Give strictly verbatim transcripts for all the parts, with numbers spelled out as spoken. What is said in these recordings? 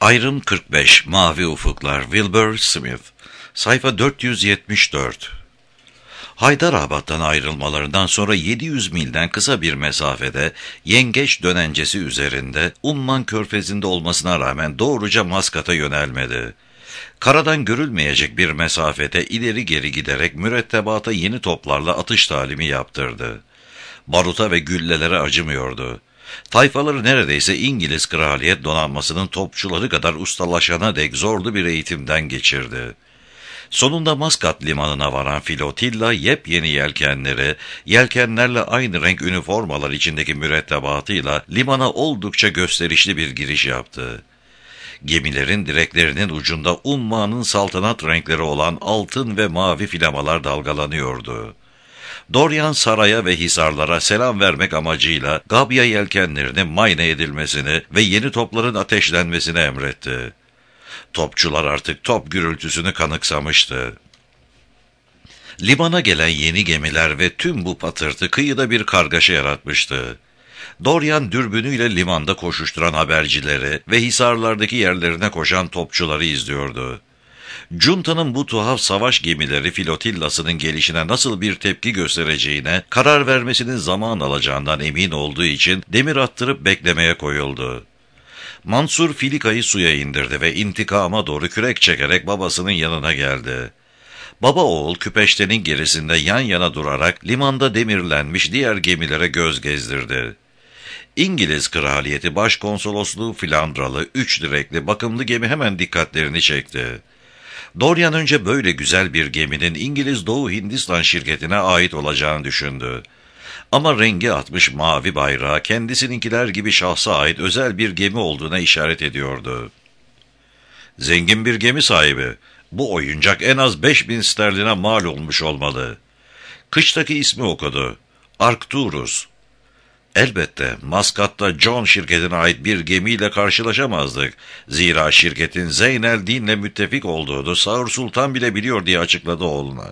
Ayrım kırk beş Mavi Ufuklar Wilbur Smith Sayfa dört yüz yetmiş dört. Haydarabad'dan ayrılmalarından sonra yedi yüz milden kısa bir mesafede Yengeç dönencesi üzerinde Umman körfezinde olmasına rağmen doğruca Maskat'a yönelmedi. Karadan görülmeyecek bir mesafede ileri geri giderek mürettebata yeni toplarla atış talimi yaptırdı. Baruta ve güllelere acımıyordu. Tayfaları neredeyse İngiliz Kraliyet Donanması'nın topçuları kadar ustalaşana dek zorlu bir eğitimden geçirdi. Sonunda Maskat limanına varan filotilla yepyeni yelkenleri, yelkenlerle aynı renk üniformalar içindeki mürettebatıyla limana oldukça gösterişli bir giriş yaptı. Gemilerin direklerinin ucunda Umman'ın saltanat renkleri olan altın ve mavi flamalar dalgalanıyordu. Dorian saraya ve hisarlara selam vermek amacıyla Gabya yelkenlerinin mayne edilmesini ve yeni topların ateşlenmesini emretti. Topçular artık top gürültüsünü kanıksamıştı. Limana gelen yeni gemiler ve tüm bu patırtı kıyıda bir kargaşa yaratmıştı. Dorian dürbünüyle limanda koşuşturan habercileri ve hisarlardaki yerlerine koşan topçuları izliyordu. Junta'nın bu tuhaf savaş gemileri flotillasının gelişine nasıl bir tepki göstereceğine karar vermesinin zaman alacağından emin olduğu için demir attırıp beklemeye koyuldu. Mansur filikayı suya indirdi ve intikama doğru kürek çekerek babasının yanına geldi. Baba oğul küpeştenin gerisinde yan yana durarak limanda demirlenmiş diğer gemilere göz gezdirdi. İngiliz Kraliyeti Başkonsolosluğu Flandralı üç direkli bakımlı gemi hemen dikkatlerini çekti. Dorian önce böyle güzel bir geminin İngiliz Doğu Hindistan şirketine ait olacağını düşündü. Ama rengi atmış mavi bayrağı kendisininkiler gibi şahsa ait özel bir gemi olduğuna işaret ediyordu. Zengin bir gemi sahibi. Bu oyuncak en az beş bin sterline mal olmuş olmalı. Kıştaki ismi okudu. Arcturus. Elbette Maskat'ta John şirketine ait bir gemiyle karşılaşamazdık. Zira şirketin Zeynel Din'le müttefik olduğunu Sağır Sultan bile biliyor diye açıkladı oğluna.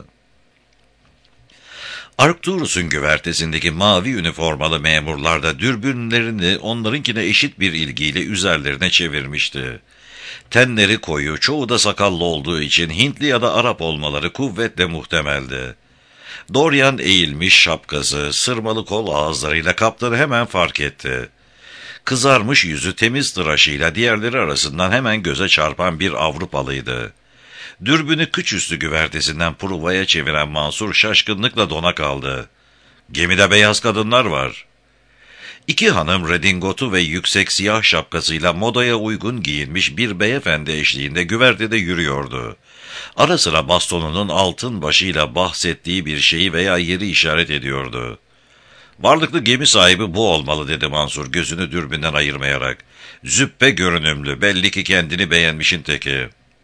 Arcturus'un güvertesindeki mavi üniformalı memurlar da dürbünlerini onlarınkine eşit bir ilgiyle üzerlerine çevirmişti. Tenleri koyu, çoğu da sakallı olduğu için Hintli ya da Arap olmaları kuvvetle muhtemeldi. Dorian eğilmiş şapkası, sırmalı kol ağızlarıyla kaptanı hemen fark etti. Kızarmış yüzü temiz tıraşıyla diğerleri arasından hemen göze çarpan bir Avrupalıydı. Dürbünü kıç üstü güvertesinden pruvaya çeviren Mansur şaşkınlıkla dona kaldı. Gemide beyaz kadınlar var. İki hanım redingotu ve yüksek siyah şapkasıyla modaya uygun giyinmiş bir beyefendi eşliğinde güvertede yürüyordu. Ara sıra bastonunun altın başıyla bahsettiği bir şeyi veya yeri işaret ediyordu. Varlıklı gemi sahibi bu olmalı dedi Mansur gözünü dürbünden ayırmayarak. Züppe görünümlü, belli ki kendini beğenmişin teki.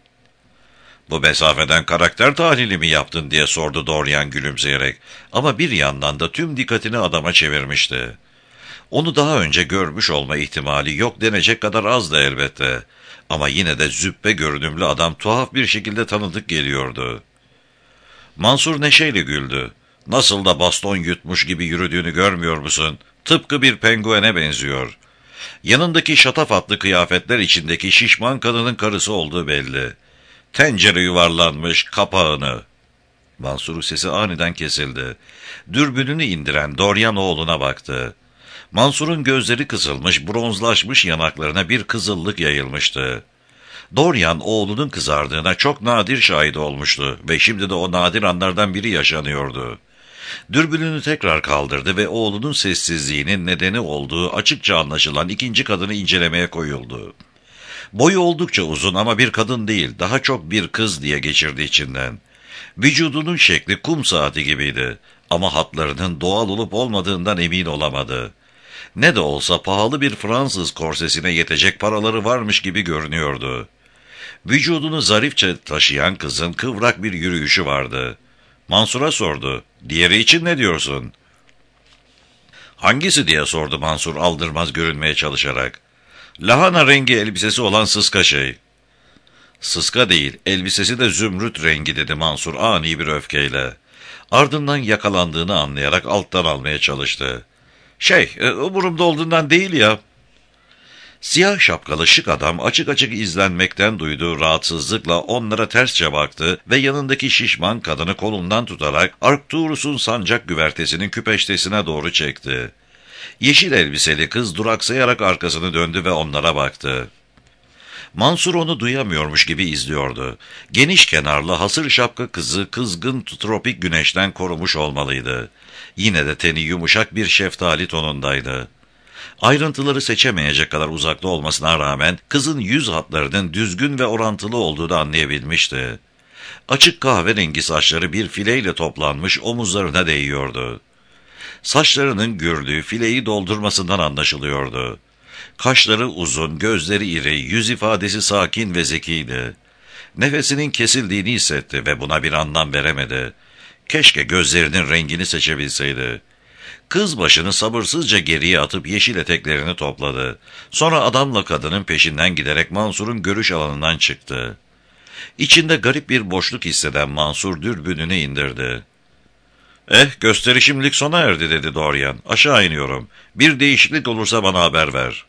Bu mesafeden karakter tahlili mi yaptın diye sordu Dorian gülümseyerek. Ama bir yandan da tüm dikkatini adama çevirmişti. Onu daha önce görmüş olma ihtimali yok denecek kadar azdı elbette. Ama yine de züppe görünümlü adam tuhaf bir şekilde tanıdık geliyordu. Mansur neşeyle güldü. Nasıl da baston yutmuş gibi yürüdüğünü görmüyor musun? Tıpkı bir penguene benziyor. Yanındaki şatafatlı kıyafetler içindeki şişman kadının karısı olduğu belli. Tencere yuvarlanmış kapağını. Mansur'un sesi aniden kesildi. Dürbününü indiren Dorian oğluna baktı. Mansur'un gözleri kısılmış, bronzlaşmış yanaklarına bir kızıllık yayılmıştı. Dorian oğlunun kızardığına çok nadir şahit olmuştu ve şimdi de o nadir anlardan biri yaşanıyordu. Dürbününü tekrar kaldırdı ve oğlunun sessizliğinin nedeni olduğu açıkça anlaşılan ikinci kadını incelemeye koyuldu. Boyu oldukça uzun ama bir kadın değil, daha çok bir kız diye geçirdi içinden. Vücudunun şekli kum saati gibiydi ama hatlarının doğal olup olmadığından emin olamadı. Ne de olsa pahalı bir Fransız korsesine yetecek paraları varmış gibi görünüyordu. Vücudunu zarifçe taşıyan kızın kıvrak bir yürüyüşü vardı. Mansur'a sordu. Diğeri için ne diyorsun? Hangisi diye sordu Mansur aldırmaz görünmeye çalışarak. Lahana rengi elbisesi olan sıska şey. Sıska değil, elbisesi de zümrüt rengi dedi Mansur ani bir öfkeyle. Ardından yakalandığını anlayarak alttan almaya çalıştı. Şey, umurumda olduğundan değil ya. Siyah şapkalı şık adam açık açık izlenmekten duyduğu rahatsızlıkla onlara tersçe baktı ve yanındaki şişman kadını kolundan tutarak Arcturus'un sancak güvertesinin küpeştesine doğru çekti. Yeşil elbiseli kız duraksayarak arkasını döndü ve onlara baktı. Mansur onu duyamıyormuş gibi izliyordu. Geniş kenarlı hasır şapka kızı kızgın tropik güneşten korumuş olmalıydı. Yine de teni yumuşak bir şeftali tonundaydı. Ayrıntıları seçemeyecek kadar uzakta olmasına rağmen kızın yüz hatlarının düzgün ve orantılı olduğunu anlayabilmişti. Açık kahverengi saçları bir fileyle toplanmış omuzlarına değiyordu. Saçlarının gürdüğü fileyi doldurmasından anlaşılıyordu. Kaşları uzun, gözleri iri, yüz ifadesi sakin ve zekiydi. Nefesinin kesildiğini hissetti ve buna bir anlam veremedi. Keşke gözlerinin rengini seçebilseydi. Kız başını sabırsızca geriye atıp yeşil eteklerini topladı. Sonra adamla kadının peşinden giderek Mansur'un görüş alanından çıktı. İçinde garip bir boşluk hisseden Mansur dürbününü indirdi. ''Eh, gösteri şimdilik sona erdi'' dedi Dorian. ''Aşağı iniyorum. Bir değişiklik olursa bana haber ver.''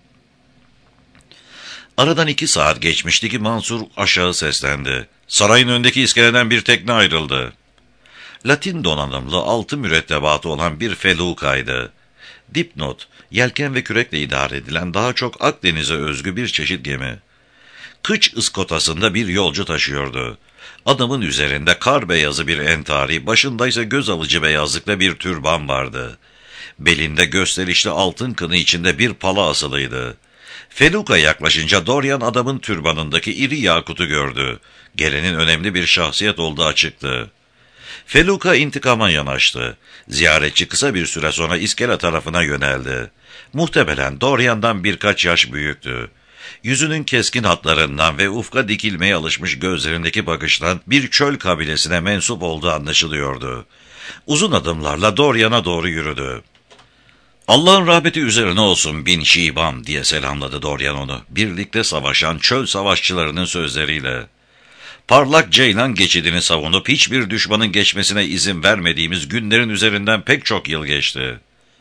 Aradan iki saat geçmişti ki Mansur aşağı seslendi. ''Sarayın önündeki iskeleden bir tekne ayrıldı.'' Latin donanımlı altı mürettebatı olan bir felukaydı. Dipnot, yelken ve kürekle idare edilen daha çok Akdeniz'e özgü bir çeşit gemi. Kıç ıskotasında bir yolcu taşıyordu. Adamın üzerinde kar beyazı bir entari, başındaysa göz alıcı beyazlıkta bir türban vardı. Belinde gösterişli altın kını içinde bir pala asılıydı. Feluka yaklaşınca Dorian adamın türbanındaki iri yakutu gördü. Gelenin önemli bir şahsiyet olduğu açıktı. Feluka intikama yanaştı. Ziyaretçi kısa bir süre sonra iskele tarafına yöneldi. Muhtemelen Dorian'dan birkaç yaş büyüktü. Yüzünün keskin hatlarından ve ufka dikilmeye alışmış gözlerindeki bakıştan bir çöl kabilesine mensup olduğu anlaşılıyordu. Uzun adımlarla Dorian'a doğru yürüdü. ''Allah'ın rahmeti üzerine olsun bin Şiban'' diye selamladı Dorian onu, birlikte savaşan çöl savaşçılarının sözleriyle. Parlak Ceylan geçidini savunup hiçbir düşmanın geçmesine izin vermediğimiz günlerin üzerinden pek çok yıl geçti.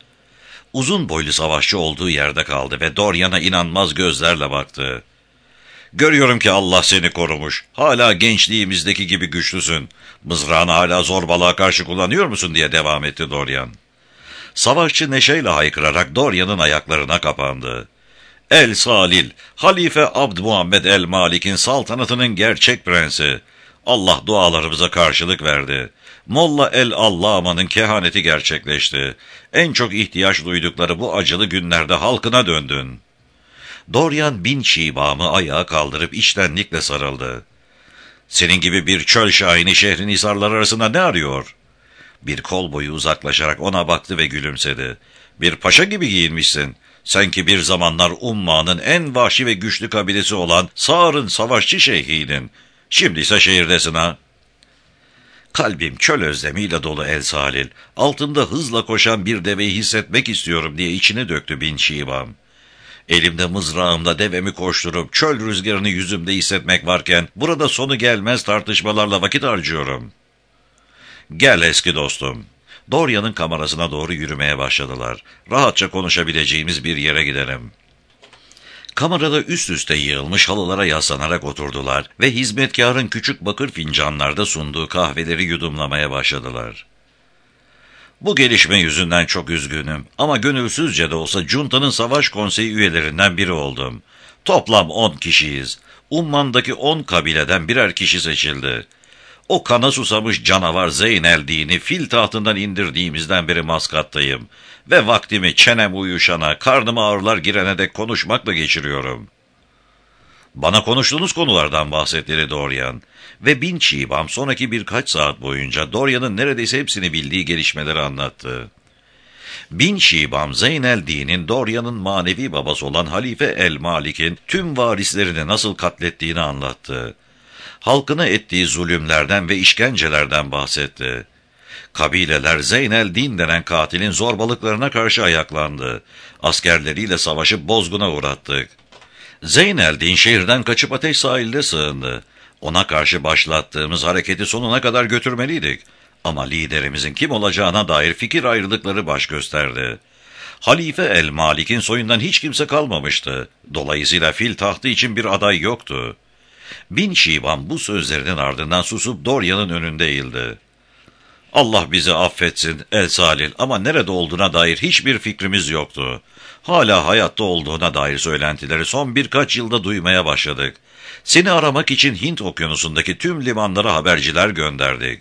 Uzun boylu savaşçı olduğu yerde kaldı ve Dorian'a inanmaz gözlerle baktı. ''Görüyorum ki Allah seni korumuş. Hala gençliğimizdeki gibi güçlüsün. Mızrağını hala zorbalığa karşı kullanıyor musun?'' diye devam etti Dorian. Savaşçı neşeyle haykırarak Dorian'ın ayaklarına kapandı. El Salil, Halife Abd Muhammed el Malik'in saltanatının gerçek prensi. Allah dualarımıza karşılık verdi. Molla el Allama'nın kehaneti gerçekleşti. En çok ihtiyaç duydukları bu acılı günlerde halkına döndün. Dorian bin Şibam'ı ayağa kaldırıp içtenlikle sarıldı. ''Senin gibi bir çöl şahini şehrin hisarları arasında ne arıyor?'' Bir kol boyu uzaklaşarak ona baktı ve gülümsedi. ''Bir paşa gibi giyinmişsin. Sen ki bir zamanlar Umma'nın en vahşi ve güçlü kabilesi olan Sağır'ın savaşçı şeyhiydin. Şimdi ise şehirdesin ha?'' ''Kalbim çöl özlemiyle dolu El Salil. Altında hızla koşan bir deveyi hissetmek istiyorum'' diye içini döktü bin Şibam. ''Elimde mızrağımla devemi koşturup çöl rüzgarını yüzümde hissetmek varken burada sonu gelmez tartışmalarla vakit harcıyorum.'' ''Gel eski dostum.'' Dorian'ın kamerasına doğru yürümeye başladılar. ''Rahatça konuşabileceğimiz bir yere gidelim.'' Kamerada üst üste yığılmış halılara yaslanarak oturdular ve hizmetkarın küçük bakır fincanlarda sunduğu kahveleri yudumlamaya başladılar. ''Bu gelişme yüzünden çok üzgünüm ama gönülsüzce de olsa Cunta'nın savaş konseyi üyelerinden biri oldum. Toplam on kişiyiz. Umman'daki on kabileden birer kişi seçildi. O kana susamış canavar Zeyn el-Din'i fil tahtından indirdiğimizden beri Maskat'tayım ve vaktimi çenem uyuşana, karnıma ağrılar girene dek konuşmakla geçiriyorum.'' ''Bana konuştuğunuz konulardan bahset'' dedi Dorian ve bin Şibam sonraki birkaç saat boyunca Dorian'ın neredeyse hepsini bildiği gelişmeleri anlattı. Bin Şibam, Zeyn el-Din'in Dorian'ın manevi babası olan Halife el-Malik'in tüm varislerini nasıl katlettiğini anlattı. Halkına ettiği zulümlerden ve işkencelerden bahsetti. Kabileler Zeyn el-Din denen katilin zorbalıklarına karşı ayaklandı. Askerleriyle savaşıp bozguna uğrattık. Zeyn el-Din şehirden kaçıp Ateş sahilde sığındı. Ona karşı başlattığımız hareketi sonuna kadar götürmeliydik. Ama liderimizin kim olacağına dair fikir ayrılıkları baş gösterdi. Halife el-Malik'in soyundan hiç kimse kalmamıştı. Dolayısıyla fil tahtı için bir aday yoktu. Bin Şiban bu sözlerinin ardından susup Dorya'nın önünde eğildi. Allah bizi affetsin El Salil, ama nerede olduğuna dair hiçbir fikrimiz yoktu. Hala hayatta olduğuna dair söylentileri son birkaç yılda duymaya başladık. Seni aramak için Hint okyanusundaki tüm limanlara haberciler gönderdik.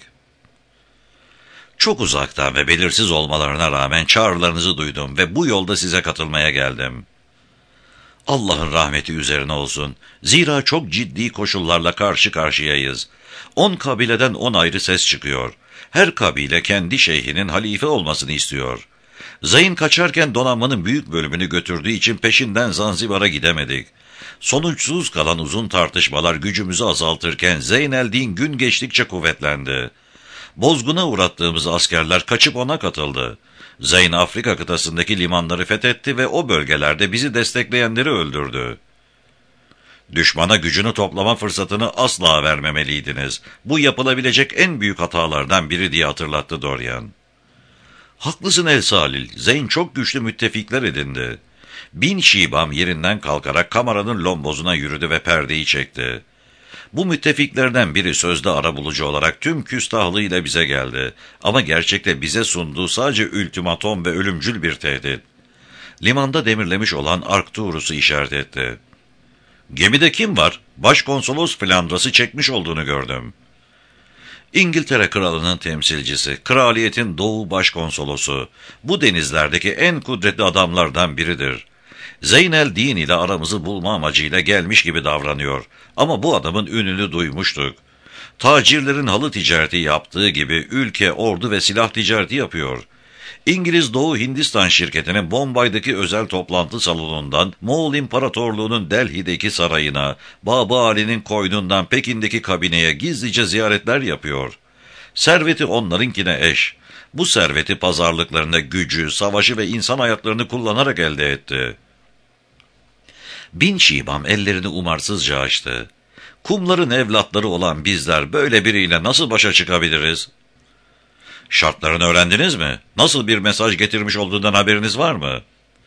Çok uzaktan ve belirsiz olmalarına rağmen çağrılarınızı duydum ve bu yolda size katılmaya geldim. Allah'ın rahmeti üzerine olsun. Zira çok ciddi koşullarla karşı karşıyayız. On kabileden on ayrı ses çıkıyor. Her kabile kendi şeyhinin halife olmasını istiyor. Zeyn kaçarken donanmanın büyük bölümünü götürdüğü için peşinden Zanzibar'a gidemedik. Sonuçsuz kalan uzun tartışmalar gücümüzü azaltırken Zeynel'din gün geçtikçe kuvvetlendi. Bozguna uğrattığımız askerler kaçıp ona katıldı. Zeyn Afrika kıtasındaki limanları fethetti ve o bölgelerde bizi destekleyenleri öldürdü. Düşmana gücünü toplama fırsatını asla vermemeliydiniz. Bu yapılabilecek en büyük hatalardan biri diye hatırlattı Dorian. Haklısın El Salil, Zeyn çok güçlü müttefikler edindi. Bin Şibam yerinden kalkarak kameranın lombozuna yürüdü ve perdeyi çekti. Bu müttefiklerden biri sözde arabulucu olarak tüm küstahlığıyla bize geldi. Ama gerçekte bize sunduğu sadece ultimatom ve ölümcül bir tehdit. Limanda demirlemiş olan Arcturus'u işaret etti. Gemide kim var? Başkonsolos Flandras'ı çekmiş olduğunu gördüm. İngiltere Kralı'nın temsilcisi, kraliyetin Doğu Başkonsolosu. Bu denizlerdeki en kudretli adamlardan biridir. Zeynel-Din ile aramızı bulma amacıyla gelmiş gibi davranıyor. Ama bu adamın ününü duymuştuk. Tacirlerin halı ticareti yaptığı gibi ülke, ordu ve silah ticareti yapıyor. İngiliz Doğu Hindistan şirketinin Bombay'daki özel toplantı salonundan, Moğol İmparatorluğu'nun Delhi'deki sarayına, Baba Ali'nin koynundan Pekin'deki kabineye gizlice ziyaretler yapıyor. Serveti onlarınkine eş. Bu serveti pazarlıklarında gücü, savaşı ve insan hayatlarını kullanarak elde etti. Bin Şibam ellerini umarsızca açtı. Kumların evlatları olan bizler böyle biriyle nasıl başa çıkabiliriz? Şartlarını öğrendiniz mi? Nasıl bir mesaj getirmiş olduğundan haberiniz var mı?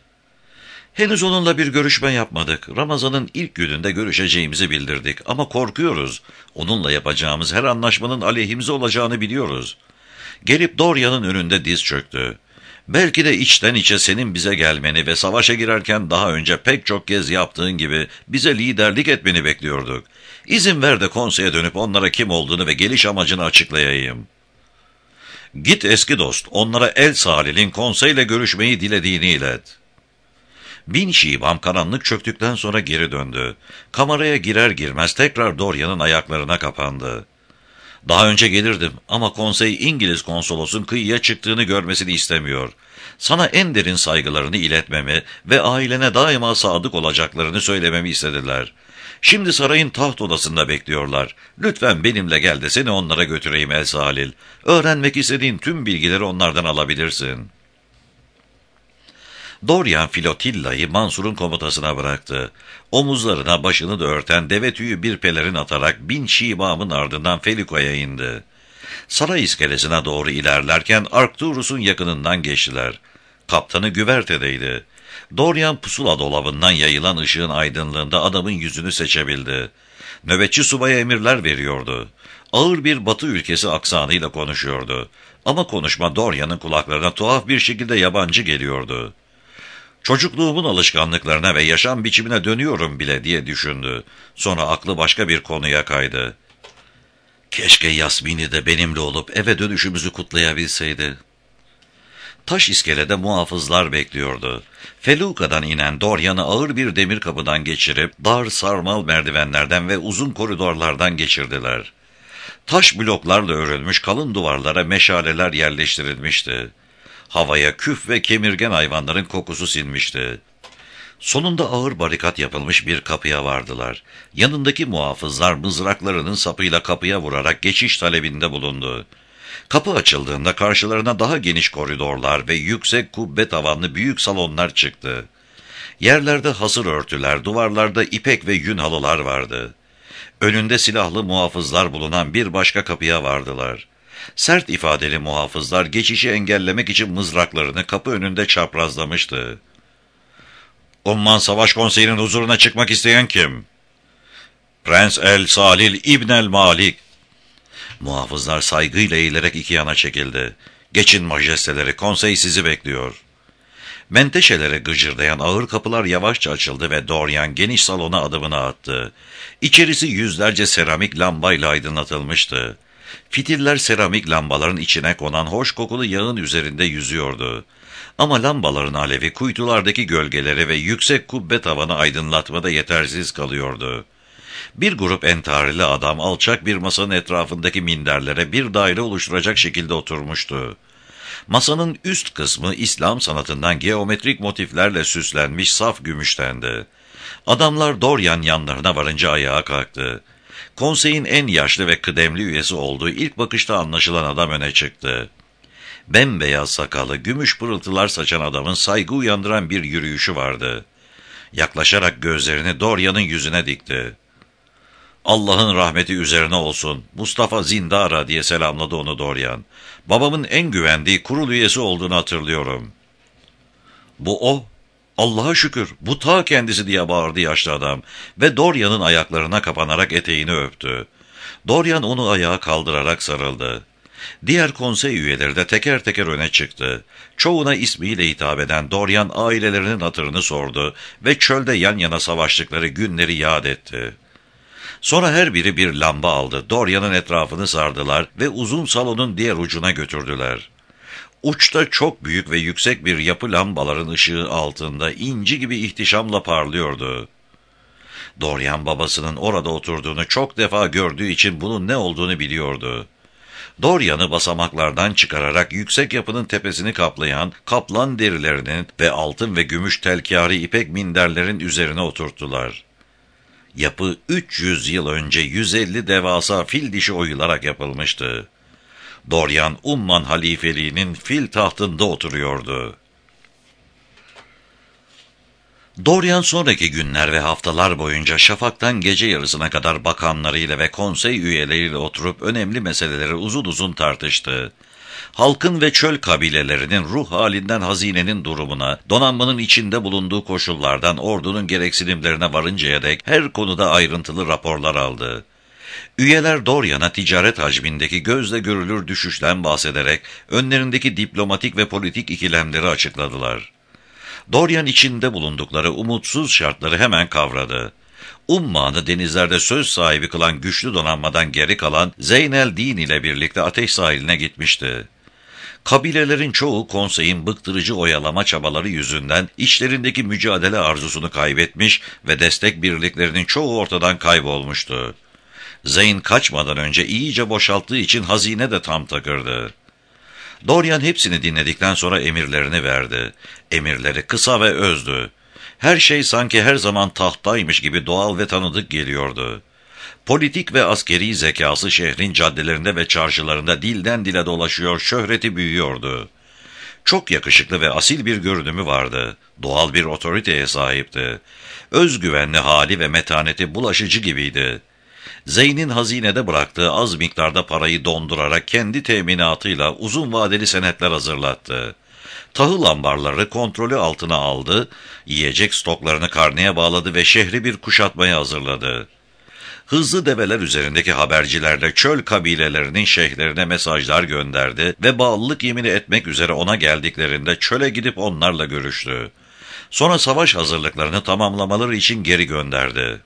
Henüz onunla bir görüşme yapmadık. Ramazan'ın ilk gününde görüşeceğimizi bildirdik. Ama korkuyoruz. Onunla yapacağımız her anlaşmanın aleyhimize olacağını biliyoruz. Gelip Dorian'ın önünde diz çöktü. Belki de içten içe senin bize gelmeni ve savaşa girerken daha önce pek çok kez yaptığın gibi bize liderlik etmeni bekliyorduk. İzin ver de konseye dönüp onlara kim olduğunu ve geliş amacını açıklayayım. Git eski dost, onlara El Salil'in konseyle görüşmeyi dilediğini ilet. Bin Şibam karanlık çöktükten sonra geri döndü. Kameraya girer girmez tekrar Dorian'ın ayaklarına kapandı. Daha önce gelirdim ama konsey İngiliz konsolosun kıyıya çıktığını görmesini istemiyor. Sana en derin saygılarını iletmemi ve ailene daima sadık olacaklarını söylememi istediler. Şimdi sarayın taht odasında bekliyorlar. Lütfen benimle gel de seni onlara götüreyim El Salil. Öğrenmek istediğin tüm bilgileri onlardan alabilirsin. Dorian Flotilla'yı Mansur'un komutasına bıraktı. Omuzlarına başını da örten deve tüyü bir pelerin atarak Bin Şibam'ın ardından Feliko'ya indi. Saray iskelesine doğru ilerlerken Arcturus'un yakınından geçtiler. Kaptanı güvertedeydi. Dorian pusula dolabından yayılan ışığın aydınlığında adamın yüzünü seçebildi. Nöbetçi subaya emirler veriyordu. Ağır bir batı ülkesi aksanıyla konuşuyordu. Ama konuşma Dorian'ın kulaklarına tuhaf bir şekilde yabancı geliyordu. Çocukluğumun alışkanlıklarına ve yaşam biçimine dönüyorum bile diye düşündü. Sonra aklı başka bir konuya kaydı. Keşke Yasmin'i de benimle olup eve dönüşümüzü kutlayabilseydi. Taş iskelede muhafızlar bekliyordu. Feluka'dan inen Dorian'ı ağır bir demir kapıdan geçirip dar sarmal merdivenlerden ve uzun koridorlardan geçirdiler. Taş bloklarla örülmüş kalın duvarlara meşaleler yerleştirilmişti. Havaya küf ve kemirgen hayvanların kokusu sinmişti. Sonunda ağır barikat yapılmış bir kapıya vardılar. Yanındaki muhafızlar mızraklarının sapıyla kapıya vurarak geçiş talebinde bulundu. Kapı açıldığında karşılarına daha geniş koridorlar ve yüksek kubbe tavanlı büyük salonlar çıktı. Yerlerde hasır örtüler, duvarlarda ipek ve yün halılar vardı. Önünde silahlı muhafızlar bulunan bir başka kapıya vardılar. Sert ifadeli muhafızlar geçişi engellemek için mızraklarını kapı önünde çaprazlamıştı. "Umman Savaş Konseyi'nin huzuruna çıkmak isteyen kim?" "Prens El Salil İbn el Malik." Muhafızlar saygıyla eğilerek iki yana çekildi. "Geçin majesteleri, konsey sizi bekliyor." Menteşelere gıcırdayan ağır kapılar yavaşça açıldı ve Dorian geniş salona adımını attı. İçerisi yüzlerce seramik lambayla aydınlatılmıştı. Fitiller seramik lambaların içine konan hoş kokulu yağın üzerinde yüzüyordu. Ama lambaların alevi kuytulardaki gölgeleri ve yüksek kubbe tavanı aydınlatmada yetersiz kalıyordu. Bir grup entarili adam alçak bir masanın etrafındaki minderlere bir daire oluşturacak şekilde oturmuştu. Masanın üst kısmı İslam sanatından geometrik motiflerle süslenmiş saf gümüştendi. Adamlar Dorian yanlarına varınca ayağa kalktı. Konseyin en yaşlı ve kıdemli üyesi olduğu ilk bakışta anlaşılan adam öne çıktı. Bembeyaz sakalı, gümüş pırıltılar saçan adamın saygı uyandıran bir yürüyüşü vardı. Yaklaşarak gözlerini Dorian'ın yüzüne dikti. "Allah'ın rahmeti üzerine olsun, Mustafa Zindara," diye selamladı onu Dorian. "Babamın en güvendiği kurul üyesi olduğunu hatırlıyorum." "Bu o. Allah'a şükür, bu ta kendisi," diye bağırdı yaşlı adam ve Dorian'ın ayaklarına kapanarak eteğini öptü. Dorian onu ayağa kaldırarak sarıldı. Diğer konsey üyeleri de teker teker öne çıktı. Çoğuna ismiyle hitap eden Dorian ailelerinin hatırını sordu ve çölde yan yana savaştıkları günleri yad etti. Sonra her biri bir lamba aldı. Dorian'ın etrafını sardılar ve uzun salonun diğer ucuna götürdüler. Uçta çok büyük ve yüksek bir yapı lambaların ışığı altında inci gibi ihtişamla parlıyordu. Dorian babasının orada oturduğunu çok defa gördüğü için bunun ne olduğunu biliyordu. Dorian'ı basamaklardan çıkararak yüksek yapının tepesini kaplayan kaplan derilerinin ve altın ve gümüş telkârı ipek minderlerin üzerine oturttular. Yapı üç yüz yıl önce yüz elli devasa fil dişi oyularak yapılmıştı. Dorian Umman halifeliğinin fil tahtında oturuyordu. Dorian sonraki günler ve haftalar boyunca şafaktan gece yarısına kadar bakanlarıyla ve konsey üyeleriyle oturup önemli meseleleri uzun uzun tartıştı. Halkın ve çöl kabilelerinin ruh halinden hazinenin durumuna, donanmanın içinde bulunduğu koşullardan ordunun gereksinimlerine varıncaya dek her konuda ayrıntılı raporlar aldı. Üyeler Dorian'a ticaret hacmindeki gözle görülür düşüşten bahsederek önlerindeki diplomatik ve politik ikilemleri açıkladılar. Dorian içinde bulundukları umutsuz şartları hemen kavradı. Umman'ı denizlerde söz sahibi kılan güçlü donanmadan geri kalan Zeynel-Din ile birlikte ateş sahiline gitmişti. Kabilelerin çoğu konseyin bıktırıcı oyalama çabaları yüzünden içlerindeki mücadele arzusunu kaybetmiş ve destek birliklerinin çoğu ortadan kaybolmuştu. Zeyn kaçmadan önce iyice boşalttığı için hazine de tam takırdı. Dorian hepsini dinledikten sonra emirlerini verdi. Emirleri kısa ve özdü. Her şey sanki her zaman tahttaymış gibi doğal ve tanıdık geliyordu. Politik ve askeri zekası şehrin caddelerinde ve çarşılarında dilden dile dolaşıyor, şöhreti büyüyordu. Çok yakışıklı ve asil bir görünümü vardı. Doğal bir otoriteye sahipti. Özgüvenli hali ve metaneti bulaşıcı gibiydi. Zeyn'in hazinede bıraktığı az miktarda parayı dondurarak kendi teminatıyla uzun vadeli senetler hazırlattı. Tahıl ambarları kontrolü altına aldı, yiyecek stoklarını karneye bağladı ve şehri bir kuşatmaya hazırladı. Hızlı develer üzerindeki habercilerle çöl kabilelerinin şeyhlerine mesajlar gönderdi ve bağlılık yemini etmek üzere ona geldiklerinde çöle gidip onlarla görüştü. Sonra savaş hazırlıklarını tamamlamaları için geri gönderdi.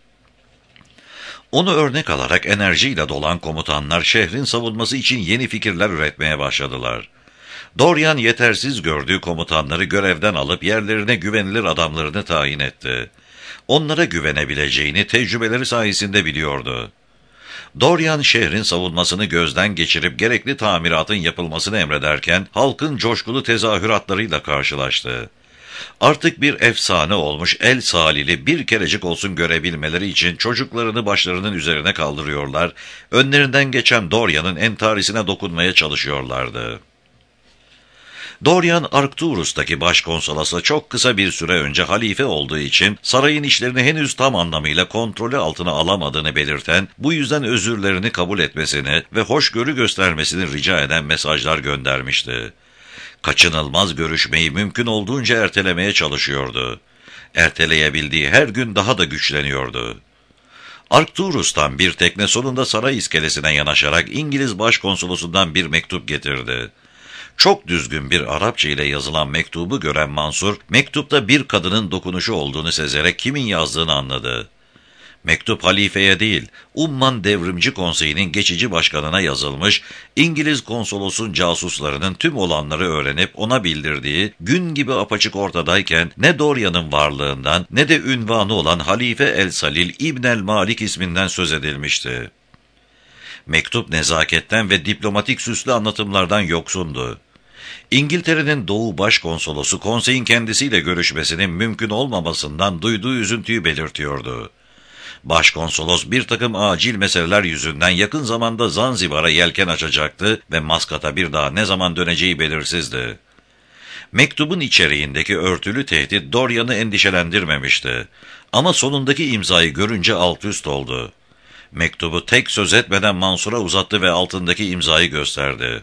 Onu örnek alarak enerjiyle dolan komutanlar şehrin savunması için yeni fikirler üretmeye başladılar. Dorian yetersiz gördüğü komutanları görevden alıp yerlerine güvenilir adamlarını tayin etti. Onlara güvenebileceğini tecrübeleri sayesinde biliyordu. Dorian şehrin savunmasını gözden geçirip gerekli tamiratın yapılmasını emrederken halkın coşkulu tezahüratlarıyla karşılaştı. Artık bir efsane olmuş El Salil'i bir kerecik olsun görebilmeleri için çocuklarını başlarının üzerine kaldırıyorlar, önlerinden geçen Dorian'ın entarisine dokunmaya çalışıyorlardı. Dorian Arcturus'taki başkonsolosa çok kısa bir süre önce halife olduğu için sarayın işlerini henüz tam anlamıyla kontrolü altına alamadığını belirten, bu yüzden özürlerini kabul etmesini ve hoşgörü göstermesini rica eden mesajlar göndermişti. Kaçınılmaz görüşmeyi mümkün olduğunca ertelemeye çalışıyordu. Erteleyebildiği her gün daha da güçleniyordu. Arcturus'tan bir tekne sonunda saray iskelesine yanaşarak İngiliz başkonsolosundan bir mektup getirdi. Çok düzgün bir Arapça ile yazılan mektubu gören Mansur, mektupta bir kadının dokunuşu olduğunu sezerek kimin yazdığını anladı. Mektup halifeye değil, Umman Devrimci Konseyi'nin geçici başkanına yazılmış, İngiliz konsolosun casuslarının tüm olanları öğrenip ona bildirdiği, gün gibi apaçık ortadayken ne Dorian'ın varlığından ne de ünvanı olan Halife el-Salil İbn el-Malik isminden söz edilmişti. Mektup nezaketten ve diplomatik süslü anlatımlardan yoksundu. İngiltere'nin Doğu Başkonsolosu konseyin kendisiyle görüşmesinin mümkün olmamasından duyduğu üzüntüyü belirtiyordu. Başkonsolos bir takım acil meseleler yüzünden yakın zamanda Zanzibar'a yelken açacaktı ve Maskat'a bir daha ne zaman döneceği belirsizdi. Mektubun içeriğindeki örtülü tehdit Dorian'ı endişelendirmemişti. Ama sonundaki imzayı görünce alt üst oldu. Mektubu tek söz etmeden Mansur'a uzattı ve altındaki imzayı gösterdi.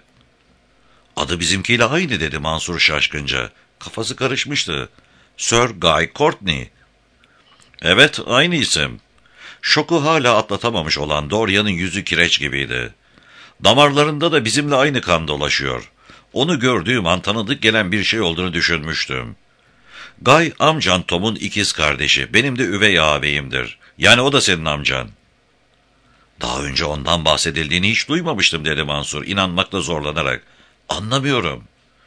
"Adı bizimkiyle aynı," dedi Mansur şaşkınca. Kafası karışmıştı. "Sir Guy Courtney." "Evet, aynı isim." Şoku hala atlatamamış olan Dorian'ın yüzü kireç gibiydi. "Damarlarında da bizimle aynı kan dolaşıyor. Onu gördüğüm an tanıdık gelen bir şey olduğunu düşünmüştüm." "Guy, amcan Tom'un ikiz kardeşi. Benim de üvey ağabeyimdir. Yani o da senin amcan." "Daha önce ondan bahsedildiğini hiç duymamıştım," dedi Mansur, inanmakta zorlanarak. "Anlamıyorum."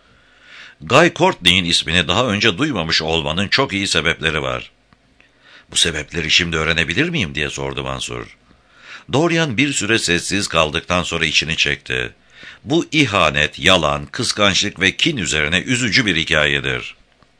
"Guy Courtney'in ismini daha önce duymamış olmanın çok iyi sebepleri var." "Bu sebepleri şimdi öğrenebilir miyim?" diye sordu Mansur. Dorian bir süre sessiz kaldıktan sonra içini çekti. "Bu ihanet, yalan, kıskançlık ve kin üzerine üzücü bir hikayedir."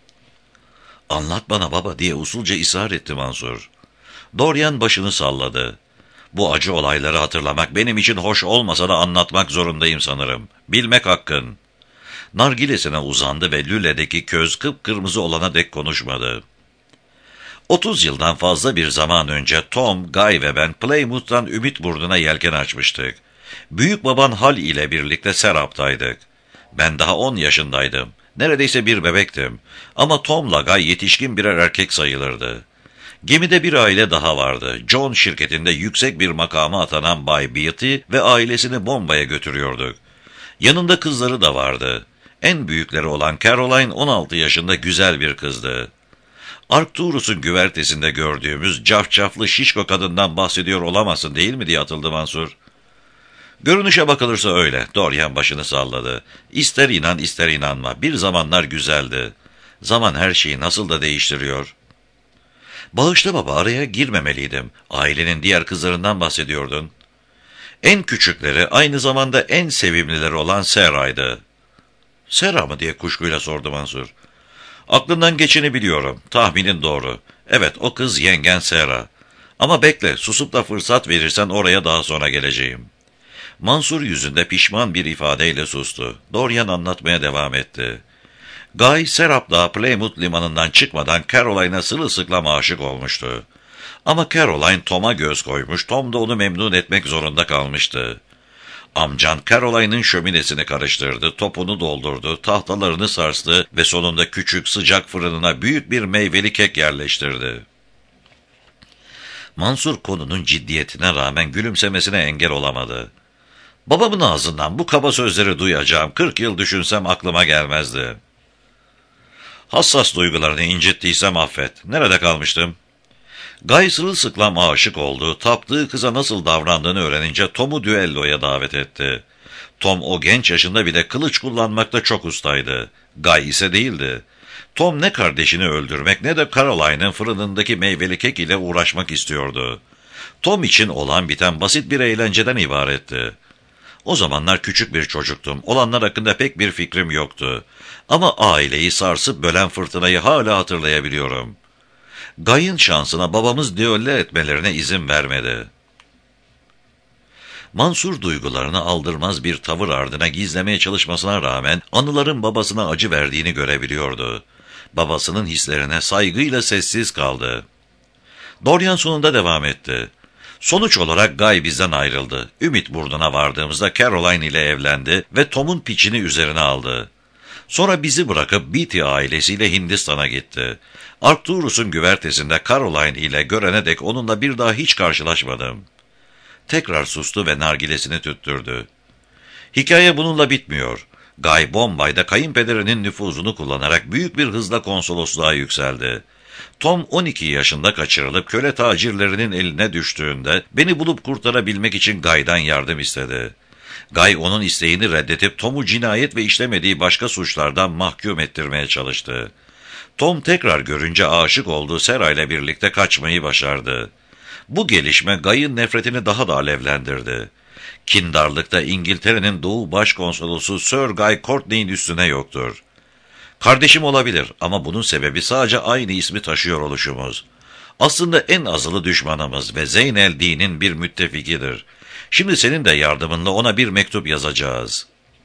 "Anlat bana baba," diye usulca ısrar etti Mansur. Dorian başını salladı. "Bu acı olayları hatırlamak benim için hoş olmasa da anlatmak zorundayım sanırım. Bilmek hakkın." Nargilesine uzandı ve lüledeki köz kıpkırmızı olana dek konuşmadı. Otuz yıldan fazla bir zaman önce Tom, Guy ve ben Plymouth'tan Ümitburnu'na yelken açmıştık. Büyük baban Hal ile birlikte Serap'taydık. Ben daha on yaşındaydım. Neredeyse bir bebektim. Ama Tom'la Guy yetişkin birer erkek sayılırdı. Gemide bir aile daha vardı. John şirketinde yüksek bir makama atanan Bay Beatty ve ailesini Bombay'a götürüyorduk. Yanında kızları da vardı. En büyükleri olan Caroline on altı yaşında güzel bir kızdı. Arcturus'un güvertesinde gördüğümüz cafcaflı şişko kadından bahsediyor olamazsın değil mi diye atıldı Mansur. "Görünüşe bakılırsa öyle." Dorian başını salladı. "İster inan ister inanma. Bir zamanlar güzeldi. Zaman her şeyi nasıl da değiştiriyor." "Bağışla baba, araya girmemeliydim. Ailenin diğer kızlarından bahsediyordun." "En küçükleri, aynı zamanda en sevimlileri olan Sarah'ydı." "Sarah mı?" diye kuşkuyla sordu Mansur. "Aklından geçeni biliyorum. Tahminin doğru. Evet, o kız yengen Sarah. Ama bekle, susup da fırsat verirsen oraya daha sonra geleceğim." Mansur yüzünde pişman bir ifadeyle sustu. Dorian anlatmaya devam etti. Guy, Serap'la Plymouth limanından çıkmadan Caroline'a sırılsıklam aşık olmuştu. Ama Caroline Tom'a göz koymuş, Tom da onu memnun etmek zorunda kalmıştı. Amcan Caroline'ın şöminesini karıştırdı, topunu doldurdu, tahtalarını sarstı ve sonunda küçük sıcak fırınına büyük bir meyveli kek yerleştirdi. Mansur konunun ciddiyetine rağmen gülümsemesine engel olamadı. "Babamın ağzından bu kaba sözleri duyacağım, kırk yıl düşünsem aklıma gelmezdi." "Hassas duygularını incittiysem affet. Nerede kalmıştım?" Guy sırılsıklam aşık oldu, taptığı kıza nasıl davrandığını öğrenince Tom'u düelloya davet etti. Tom o genç yaşında bile kılıç kullanmakta çok ustaydı. Guy ise değildi. Tom ne kardeşini öldürmek ne de Caroline'ın fırınındaki meyveli kek ile uğraşmak istiyordu. Tom için olan biten basit bir eğlenceden ibaretti. O zamanlar küçük bir çocuktum. Olanlar hakkında pek bir fikrim yoktu. Ama aileyi sarsıp bölen fırtınayı hala hatırlayabiliyorum. Guy'ın şansına babamız düello etmelerine izin vermedi. Mansur duygularını aldırmaz bir tavır ardına gizlemeye çalışmasına rağmen anıların babasına acı verdiğini görebiliyordu. Babasının hislerine saygıyla sessiz kaldı. Dorian sonunda devam etti. Sonuç olarak Guy bizden ayrıldı. Ümit burnuna vardığımızda Caroline ile evlendi ve Tom'un piçini üzerine aldı. Sonra bizi bırakıp Beatty ailesiyle Hindistan'a gitti. Arcturus'un güvertesinde Caroline ile görene dek onunla bir daha hiç karşılaşmadım. Tekrar sustu ve nargilesini tüttürdü. Hikaye bununla bitmiyor. Guy Bombay'da kayınpederinin nüfuzunu kullanarak büyük bir hızla konsolosluğa yükseldi. Tom on iki yaşında kaçırılıp köle tacirlerinin eline düştüğünde beni bulup kurtarabilmek için Guy'dan yardım istedi. Guy onun isteğini reddedip Tom'u cinayet ve işlemediği başka suçlardan mahkum ettirmeye çalıştı. Tom tekrar görünce aşık olduğu Sarah ile birlikte kaçmayı başardı. Bu gelişme Guy'ın nefretini daha da alevlendirdi. Kindarlıkta İngiltere'nin Doğu Başkonsolosu Sir Guy Courtney'in üstüne yoktur. Kardeşim olabilir ama bunun sebebi sadece aynı ismi taşıyor oluşumuz. Aslında en azılı düşmanımız ve Zeyn el-Din'in bir müttefikidir. Şimdi senin de yardımınla ona bir mektup yazacağız.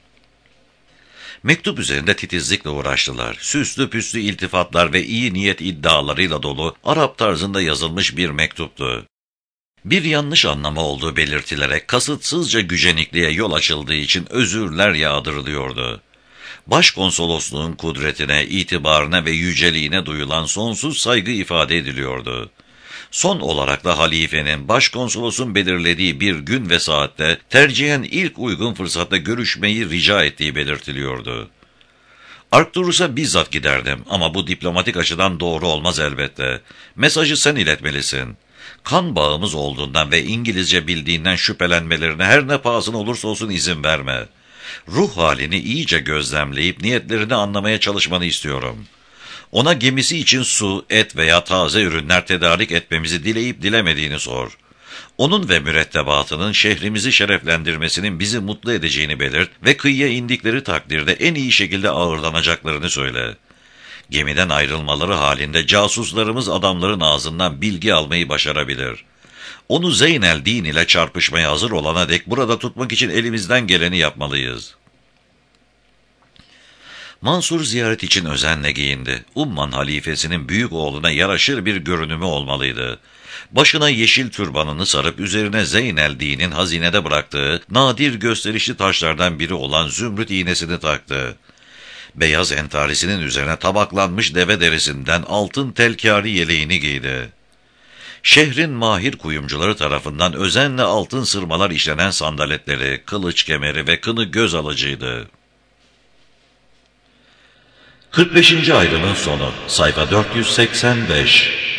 Mektup üzerinde titizlikle uğraştılar. Süslü püslü iltifatlar ve iyi niyet iddialarıyla dolu Arap tarzında yazılmış bir mektuptu. Bir yanlış anlama olduğu belirtilerek kasıtsızca gücenikliğe yol açıldığı için özürler yağdırılıyordu. Başkonsolosluğun kudretine, itibarına ve yüceliğine duyulan sonsuz saygı ifade ediliyordu. Son olarak da halifenin başkonsolosun belirlediği bir gün ve saatte tercihen ilk uygun fırsatta görüşmeyi rica ettiği belirtiliyordu. Arcturus'a bizzat giderdim ama bu diplomatik açıdan doğru olmaz elbette. Mesajı sen iletmelisin. Kan bağımız olduğundan ve İngilizce bildiğinden şüphelenmelerine her ne pahasına olursa olsun izin verme. Ruh halini iyice gözlemleyip niyetlerini anlamaya çalışmanı istiyorum. Ona gemisi için su, et veya taze ürünler tedarik etmemizi dileyip dilemediğini sor. Onun ve mürettebatının şehrimizi şereflendirmesinin bizi mutlu edeceğini belirt ve kıyıya indikleri takdirde en iyi şekilde ağırlanacaklarını söyle. Gemiden ayrılmaları halinde casuslarımız adamların ağzından bilgi almayı başarabilir. Onu Zeyn el-Din ile çarpışmaya hazır olana dek burada tutmak için elimizden geleni yapmalıyız. Mansur ziyaret için özenle giyindi. Umman halifesinin büyük oğluna yaraşır bir görünümü olmalıydı. Başına yeşil türbanını sarıp üzerine Zeyn el-Din'in hazinede bıraktığı nadir gösterişli taşlardan biri olan zümrüt iğnesini taktı. Beyaz entarisinin üzerine tabaklanmış deve derisinden altın telkari yeleğini giydi. Şehrin mahir kuyumcuları tarafından özenle altın sırmalar işlenen sandaletleri, kılıç kemeri ve kını göz alıcıydı. kırk beşinci ayrımın sonu, sayfa dört yüz seksen beş.